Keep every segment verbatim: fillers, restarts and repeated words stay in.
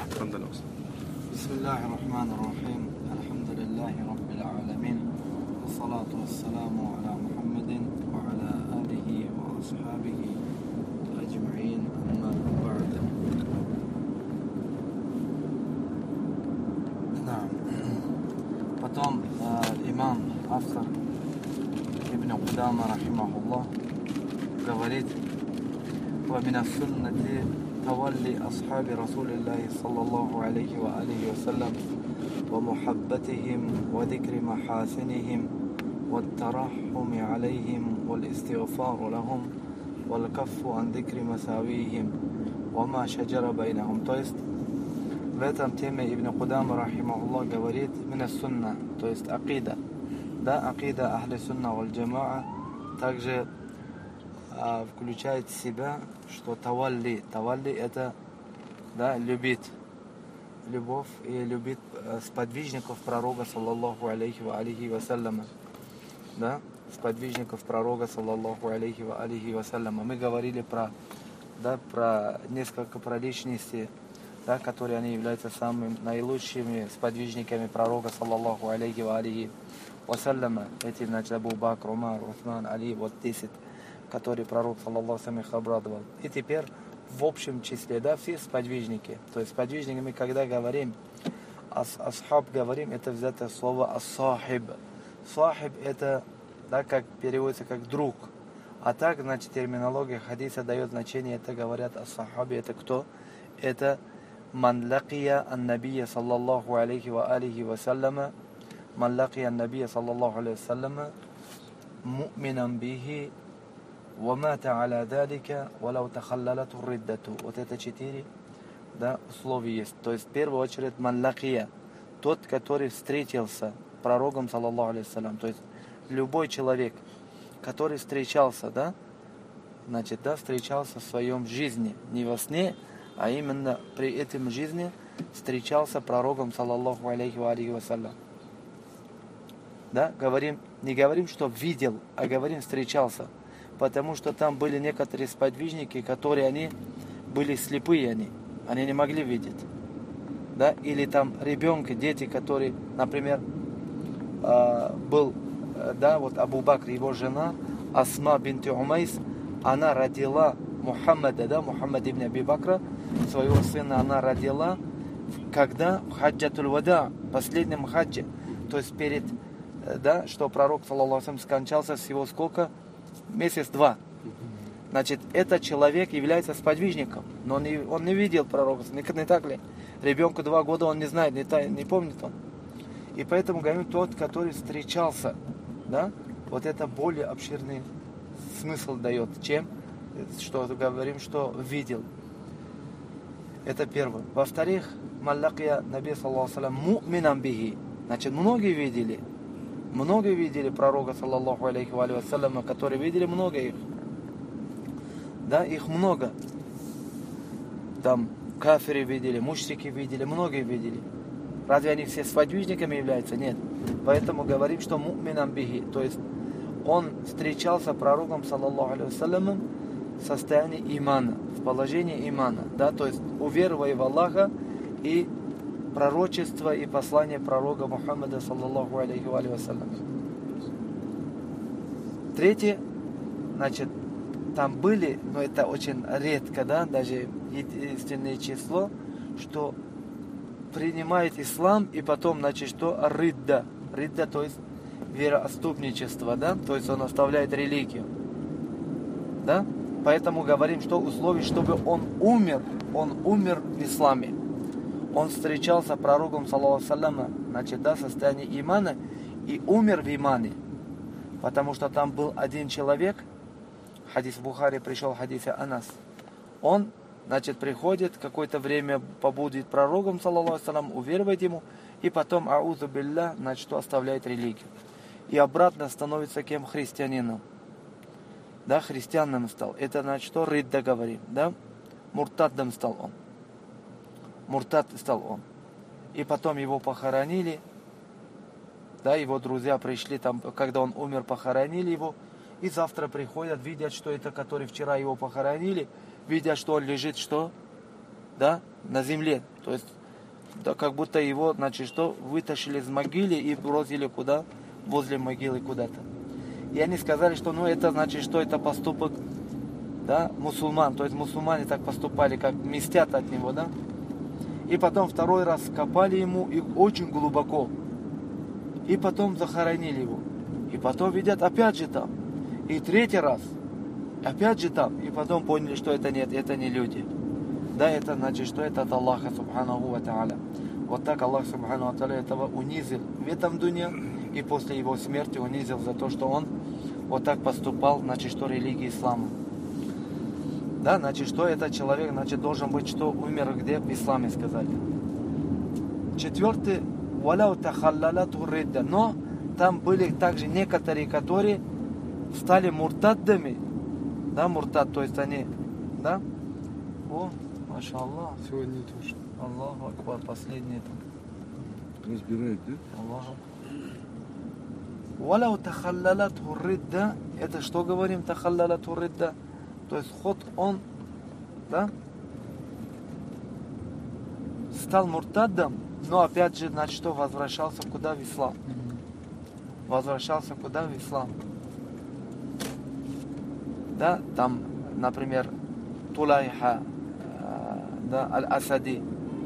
Скандалёс. Бисмиллахи рахмани рахим. Алхамдулиллахи раббил аламин. Ассалату вассаламу аля Мухаммадин ва аля алихи ва асхабихи аджмаин. Амма ба'д. Да. Потом э, имам, автор Ибн Кудама, рахимахуллах, говорит: «Ва мина суннати тавалли асхаби Расулиллахи саллаллаху алейхи ва алейхи ва саллям ва мухаббатихим ва дикри махасинихим ва тарахуми алейхим вал истигфару лахум вал каффу ан дикри масавихим ва ма шаджара байнахум». То есть в этом теме Ибн Кудама, рахимахуллах, говорит мина сунна, то есть акида. Да, акида ахли сунна валь джамаа также а, включает в себя, что тавалли, тавалли это, да, любит, любовь и любит а, сподвижников пророка, саллаллаху алейхи ва алейхи вассаляма, да, сподвижников пророка, саллаллаху алейхи ва алейхи вассаляма. Мы говорили про, да, про несколько про личностей, да, которые они являются самыми наилучшими сподвижниками пророка, саллаллаху алейхи ва алейхи вассаляма. Эти, значит, Абу Бакр, Умар, Усман, Али, вот десять, которые пророк, саллаллаху алейхи, их обрадовал. И теперь в общем числе, да, все сподвижники. То есть сподвижниками, когда говорим, ас, асхаб говорим, это взято слово ас-сахиб. Сахиб это, да, как переводится как друг. А так, значит, терминология хадиса дает значение, это говорят ас-сахаби, это кто? Это ман лакия ан-набия саллаллаху алейхи ва алейхи ва саллама, ман лакия ан-набия саллаллаху алейхи ва саллама му'минан бихи ва мата аля далика ва лау тахаллалату риддату. Вот это четыре, да, условия есть. То есть в первую очередь ман лакия, тот, который встретился с пророком, саллаллаху алейхи ва саллям. То есть любой человек, который встречался, да, значит, да, встречался в своем жизни, не во сне, а именно при этом жизни встречался пророком, саллаллаху алейхи ва алейхи вассалям. Да, говорим, не говорим, что видел, а говорим встречался. Потому что там были некоторые сподвижники, которые они были слепые, они, они не могли видеть. Да, или там ребенка, дети, которые, например, был, да, вот Абу Бакр, его жена, Асма бинти Умайс, она родила Мухаммада, да, Мухаммад ибн Аби Бакра, своего сына она родила, когда в хаджатуль вада, последнем хаджи, то есть перед, да, что пророк, саллаллаху алейхи ва саллям, скончался всего сколько? Месяц-два. Значит, этот человек является сподвижником, но он не, он не видел пророка, не, не так ли? Ребенку два года, он не знает, не, не помнит он. И поэтому говорим, тот, который встречался, да, вот это более обширный смысл дает, чем что говорим, что видел. Это первое. Во-вторых, маллакия наби саллаллаху алейхи ва саллям му'минан бихи. Значит, многие видели, многие видели пророка, саллаллаху алейхи ва саллям, которые видели много их. Да, их много. Там кафиры видели, мушрики видели, многие видели. Разве они все сподвижниками являются? Нет. Поэтому говорим, что му'минан бихи. То есть он встречался с пророком, саллаллаху алейхи ва саллям, в состоянии имана, в положении имана, да, то есть уверовая в Аллаха и пророчество и послание пророка Мухаммада, саллаллаху алейхи ва саллям. Третье, значит, там были, но это очень редко, да, даже единственное число, что принимает ислам и потом, значит, что ридда, ридда, то есть вероотступничество, да, то есть он оставляет религию, да. Поэтому говорим, что условие, чтобы он умер, он умер в исламе. Он встречался с пророком, саллаллаху алейхи ва саллям, значит, да, в состоянии имана, и умер в имане. Потому что там был один человек, хадис в Бухари пришел, хадис Анас. Он, значит, приходит, какое-то время побудет пророком, саллаллаху алейхи ва саллям, уверует ему, и потом, аузу билля, значит, что оставляет религию. И обратно становится кем? Христианином. Да, христианином стал. Это значит, что ридда говорим, да? Муртадом стал он. Муртад стал он. И потом его похоронили. Да, его друзья пришли там, когда он умер, похоронили его. И завтра приходят, видят, что это, который вчера его похоронили, видят, что он лежит, что? Да, на земле. То есть да, как будто его, значит, что, вытащили из могилы и бросили куда? Возле могилы куда-то. И они сказали, что, ну, это значит, что это поступок, да, мусульман. То есть мусульмане так поступали, как мстят от него, да. И потом второй раз копали ему и очень глубоко. И потом захоронили его. И потом видят, опять же там. И третий раз. Опять же там. И потом поняли, что это нет, это не люди. Да, это значит, что это от Аллаха, субханаху ва та'аля. Вот так Аллах, субханаху ва та'аля, этого унизил в этом дуне. И после его смерти унизил за то, что он вот так поступал, значит, что религия ислама. Да, значит, что этот человек, значит, должен быть, что умер где? В исламе, сказали. Четвертый. Валяу тахаллалату ридда. Но там были также некоторые, которые стали муртаддами. Да, муртад, то есть они, да? О, маша Аллах. Сегодня тоже. Аллаху акбар, последний там. Разбирает, да? Аллаху. Валяу тахаллалату ридда. Это что говорим, тахаллалату ридда? То есть ход он, да, стал муртаддом, но опять же, значит, что возвращался куда? В ислам. Возвращался куда? В ислам. Да, там, например, Тулайха, да, Аль-Асади,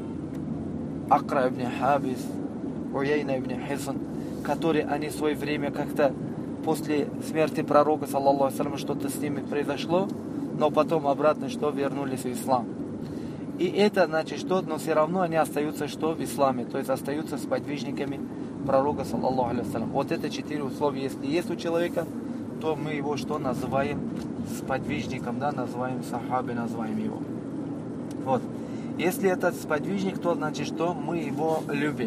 Акра ибн Хабис, Уяйна ибн Хисан, которые они в свое время как-то после смерти пророка, саллаллаху алейхи ва саллям, что-то с ними произошло, но потом обратно что вернулись в ислам. И это значит что, но все равно они остаются что в исламе, то есть остаются сподвижниками пророка, саллаллаху алейхи ва саллям. Вот это четыре условия, если есть у человека, то мы его что называем сподвижником, да, называем сахаби, называем его. Вот. Если этот сподвижник, то значит что мы его любим.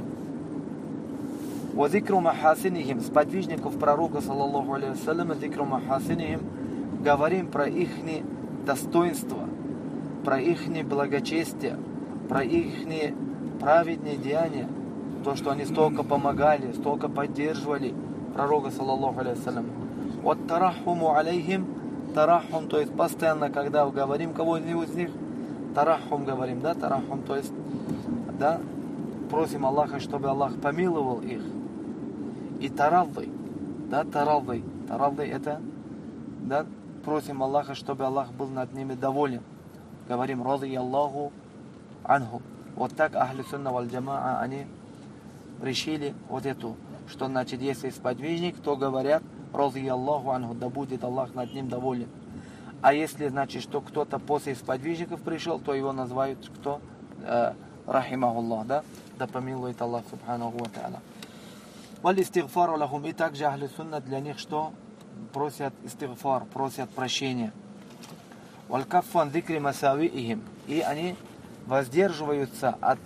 Вот зикру махасинихим, сподвижников пророка, саллаллаху алейхи ва саллям, зикру махасинихим, говорим про их достоинство, про их благочестие, про их праведные деяния, то, что они столько помогали, столько поддерживали пророка, саллаллаху алейхи ва саллям. Вот тарахуму алейхим, тарахум, то есть постоянно, когда говорим кого-нибудь из них, тарахум говорим, да, тарахум, то есть, да, просим Аллаха, чтобы Аллах помиловал их. И тараввы, да, тараввы, тараввы это, да, просим Аллаха, чтобы Аллах был над ними доволен. Говорим, ради Аллаху анху. Вот так ахли сунна валь джамаа, они решили вот эту, что значит, если сподвижник, то говорят, ради Аллаху анху, да будет Аллах над ним доволен. А если, значит, что кто-то после сподвижников пришел, то его называют кто? Э, рахимахуллах, да? Да помилует Аллах, субханаху ва та'аля. Валь истигфару лахум. И также ахли сунна для них что? Просят истигфар, просят прощения. Валь каффан зикри масавиихим. И они воздерживаются от,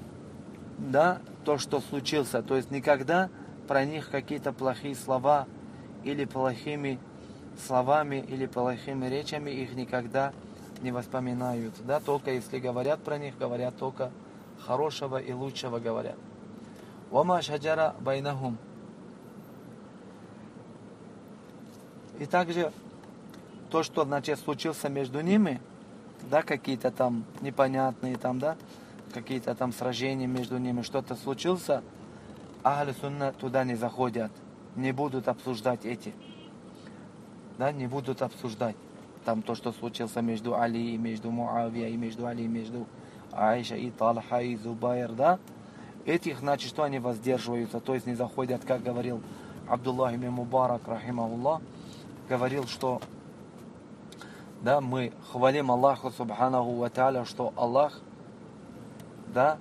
да, то, что случился. То есть никогда про них какие-то плохие слова или плохими словами или плохими речами их никогда не воспоминают. Да, только если говорят про них, говорят только хорошего и лучшего говорят. Вама шаджара байнахум. И также то, что, значит, случился между ними, да, какие-то там непонятные там, да, какие-то там сражения между ними, что-то случился, ахли сунна туда не заходят, не будут обсуждать эти. Да, не будут обсуждать там то, что случилось между Али и между Муавия, и между Али, и между Аиша, и Талха, и Зубайр, да. Этих, значит, что они воздерживаются, то есть не заходят, как говорил Абдуллах ибн Мубарак, рахимахуллах, говорил, что, да, мы хвалим Аллаху, субханаху ва та'аля, что Аллах, да,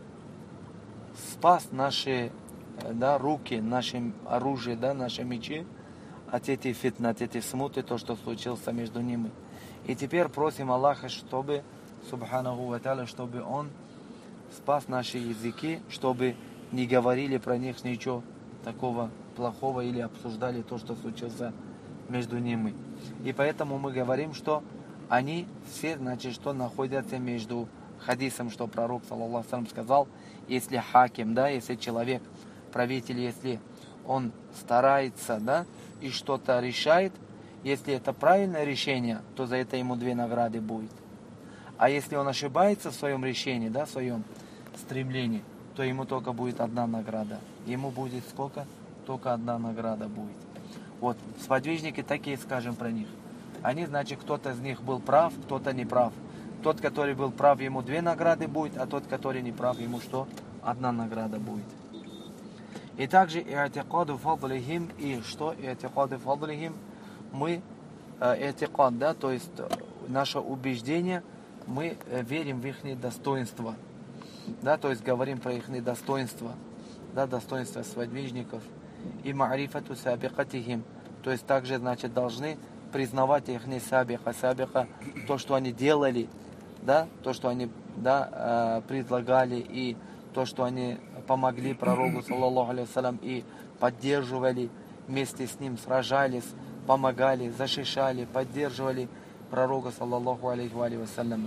спас наши, да, руки, наши оружие, да, наши мечи, от этой фитны, от этой смуты, то, что случилось между ними. И теперь просим Аллаха, чтобы, субханаху ва та'аля, чтобы Он спас наши языки, чтобы не говорили про них ничего такого плохого или обсуждали то, что случилось между ними. И поэтому мы говорим, что они все, значит, что находятся между хадисом, что пророк, саллаллаху алейхи ва саллям, сказал, если хаким, да, если человек, правитель, если он старается, да, и что-то решает, если это правильное решение, то за это ему две награды будет. А если он ошибается в своем решении, да, в своем стремлении, то ему только будет одна награда. Ему будет сколько? Только одна награда будет. Вот, сподвижники такие, скажем про них. Они, значит, кто-то из них был прав, кто-то не прав. Тот, который был прав, ему две награды будет, а тот, который не прав, ему что? Одна награда будет. И также и'тикаду фадлихим, и что и'тикаду фадлихим, мы, и'тикад, да, то есть наше убеждение, мы верим в их достоинства, да, то есть говорим про их достоинства, да, достоинства сподвижников, и ма'рифату сабикатихим, то есть также, значит, должны признавать их не сабиха, сабиха, то, что они делали, да, то, что они, да, предлагали, и то, что они помогли пророку, саллаллаху алейхи вассалям, и поддерживали вместе с ним, сражались, помогали, защищали, поддерживали пророка, саллаллаху алейхи вассалям.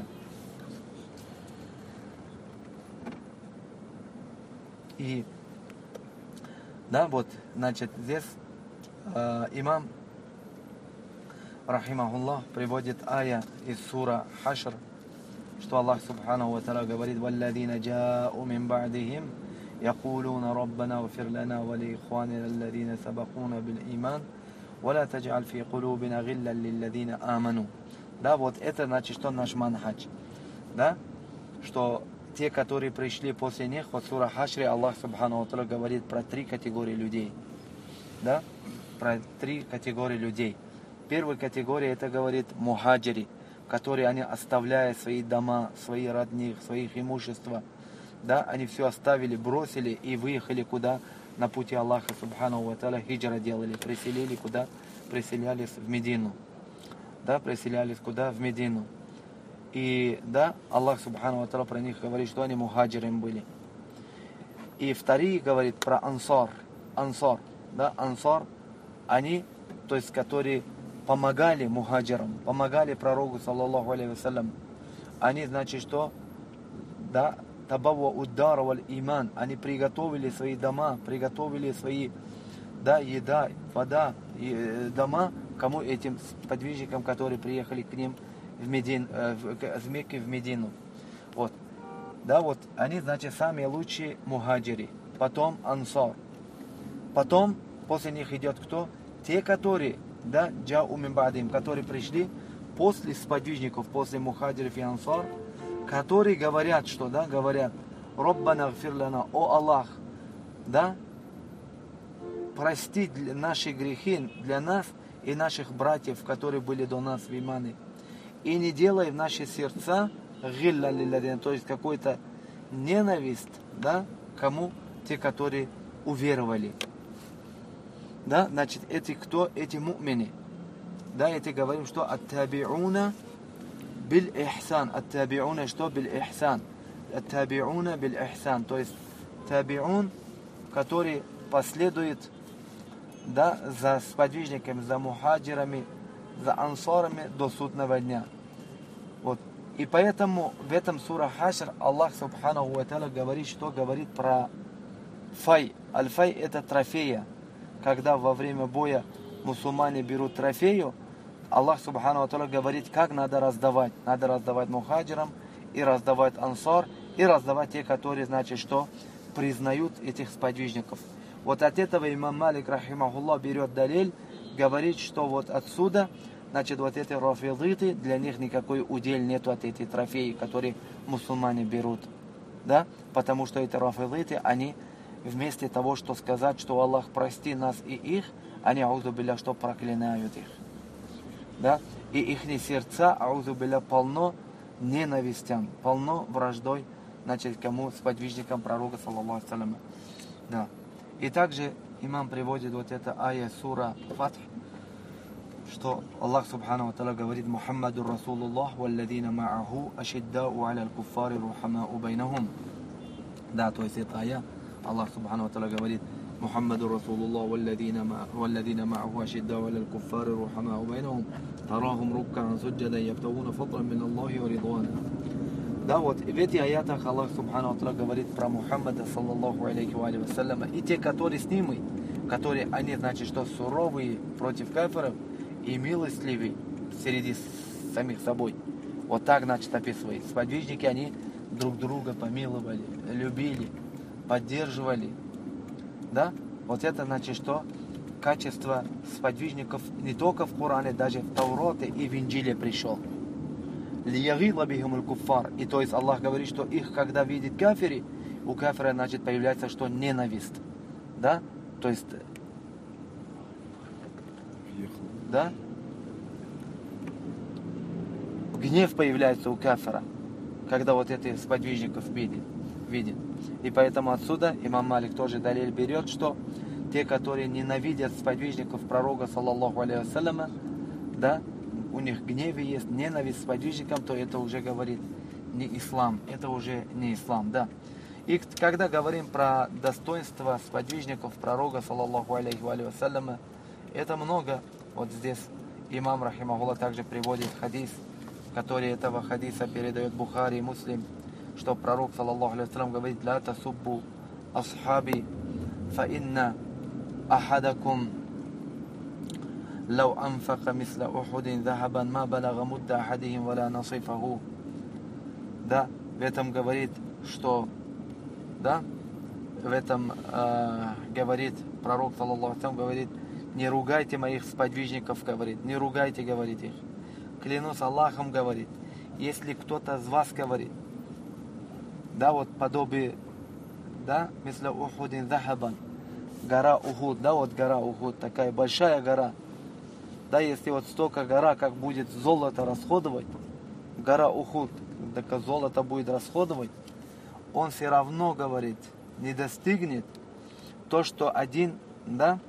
И, да, вот, значит, здесь э, имам, рахимахуллах, приводит ая из сура Хашр, что Аллах субханаху ва тааля говорит: «Валладина джа'у мин ба'дихим якулуна раббана гфир лана ва ли ихванина алладина сабакуна бил иман, ва ла тадж'аль фи кулубина гиллян лилладина аману». Да, вот это значит, что наш манхадж, да, что те, которые пришли после них, вот сура Хашре, Аллах субханаху ва тааля говорит про три категории людей, да, про три категории людей. Первая категория, это говорит мухаджири, которые они, оставляя свои дома, свои родных, своих имущества, да, они все оставили, бросили и выехали куда? На пути Аллаха субханаху ва тааля, хиджра делали, приселили куда? Приселялись в Медину, да, приселялись куда? В Медину. И, да, Аллах субханаху ва тааля про них говорит, что они мухаджирами были. И вторые говорит про ансар, ансар, да, ансар, они, то есть, которые помогали мухаджирам, помогали пророку, саллаллаху алейхи вассалям. Они, значит, что? Да, табавва уддар валь иман. Они приготовили свои дома, приготовили свои, да, еда, вода, и, дома, кому? Этим подвижникам, которые приехали к ним в Медин, в, в Мекке, в Медину. Вот. Да, вот, они, значит, самые лучшие мухаджири. Потом ансар. Потом, после них идет кто? Те, которые, да, джа'у мин ба'дихим, которые пришли после сподвижников, после мухаджиров и ансар, которые говорят, что, да, говорят: «Раббана гфир лана», о Аллах, да, прости наши грехи для нас и наших братьев, которые были до нас в имане, и не делай в наши сердца гилля лилладин, то есть какой-то ненависть, да, кому? Те, которые уверовали. Да, значит, эти кто? Эти му'мины. Да, эти говорим, что ат-таби'уна биль-ихсан. Ат-таби'уна что? Биль-ихсан. Ат-таби'уна биль-ихсан. То есть таби'ун, который последует, да, за сподвижниками, за мухаджирами, за ансарами до судного дня. Вот. И поэтому в этом сура Хашр Аллах субханаху ва тааля говорит, что говорит про фай. Аль-фай это трофея. Когда во время боя мусульмане берут трофею, Аллах субхану ва тааля говорит, как надо раздавать. Надо раздавать мухаджирам, и раздавать ансар, и раздавать те, которые, значит, что признают этих сподвижников. Вот от этого имам Малик, рахимахуллах, берет далиль, говорит, что вот отсюда, значит, вот эти рафидиты, для них никакой удел нету от этих трофеев, которые мусульмане берут. Да? Потому что эти рафидиты, они вместо того, что сказать, что Аллах прости нас и их, они, аузу билля, что проклинают их. Да? И их сердца, аузу билля, полно ненавистям, полно враждой, значит, кому? Сподвижникам пророка, саллаллаху алейхи вассалям. Да. И также имам приводит вот это ая сура Фатх, что Аллах субхану ва тааля говорит: «Мухаммаду Расулуллах, валладина ма'аху, ашиддау аля куффари рухамау байнахум». Да, то есть это ая. Аллах субхану ва тааля говорит: «Мухаммаду Расулуллах, валладина ма'аху, ашиддау аля куффари рухамау байнахум, тарахум руккан суджадан ябтагуна фадлан мин Аллахи ва ридвана». Да, вот, и в этих аятах Аллах субхану ва тааля говорит про Мухаммада, саллаллаху алейхи ва вассаляма, и те, которые с ними, которые, они, значит, что суровые против кафиров и милостливые среди самих собой. Вот так, значит, описывает. Сподвижники, они друг друга помиловали, любили, поддерживали. Да? Вот это значит, что качество сподвижников не только в Коране, даже в Тауроте и в Инджиле пришел. Лиягила бихимуль куффар. И то есть Аллах говорит, что их, когда видит кафири, у кафира, значит, появляется что? Ненависть. Да? То есть... Да? Гнев появляется у кафира, когда вот этих сподвижников видит. видит. И поэтому отсюда имам Малик тоже далиль берет, что те, которые ненавидят сподвижников пророка, саллаллаху алейхи вассаляма, да, у них гнев есть, ненависть к сподвижникам, то это уже говорит не ислам, это уже не ислам, да. И когда говорим про достоинство сподвижников пророка, саллаллаху алейхи вассаляма, это много. Вот здесь имам рахимахулла также приводит хадис, который этого хадиса передает Бухари и Муслим, что пророк, саллаллаху алейхи вассалям, говорит: «Ла тасуббу асхаби, фа инна ахадакум лау анфака мисла ухудин захабан ма балага мудда ахадихим валя насифаху». Да, в этом говорит, что, да, в этом э, говорит пророк, саллаллаху алейхи вассалям, говорит: не ругайте моих сподвижников, говорит, не ругайте, говорит их. Клянусь Аллахом, говорит, если кто-то из вас говорит, да, вот подобие, да, мисля ухудин захабан, гора Ухуд, да, вот гора Ухуд, такая большая гора, да, если вот столько гора, как будет золото расходовать, гора Ухуд, так золото будет расходовать, он все равно, говорит, не достигнет то, что один, да,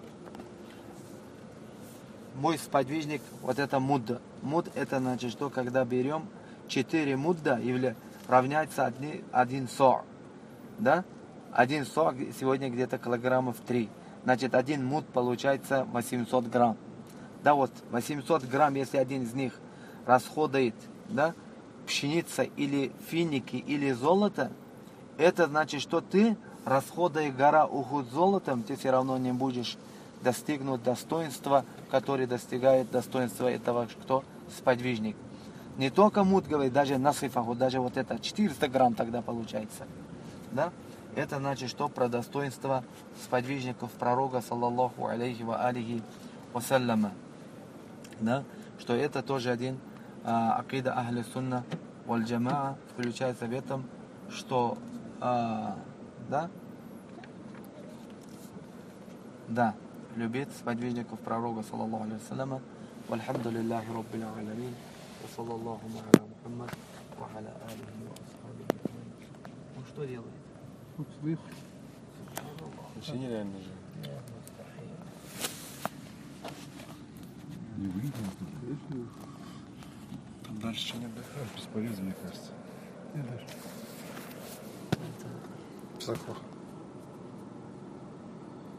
мой сподвижник, вот это мудда. Муд это значит, что когда берем четыре мудда, равняется один, один со. Да? Один со сегодня где-то килограммов три. Значит, один муд получается восемьсот грамм. Да, вот восемьсот грамм, если один из них расходует, да, пшеница или финики или золото, это значит, что ты, расходуя гора Ухуд золотом, ты все равно не будешь достигнуть достоинства, которое достигает достоинства этого, кто сподвижник. Не только муд, говорит, даже насифаху, даже вот это четыреста грамм тогда получается. Да? Это значит, что про достоинство сподвижников пророка, саллаллаху алейхи ва алихи вассаляма. Да? Что это тоже один а, акида ахли сунна валь джамаа, включается в этом, что а, да, да, любит сподвижников пророка, саллаллаху алейхи вассаляма. Вальхамдулиллахи раббил аламин. Ва саллаллаху аля Мухаммад ва аля алихи ва асхабихи. Он что делает? Вообще нереально же. Не выйдем. Там дальше что не отдыхаешь, бесполезно, мне кажется. Бесполезно. Псахва.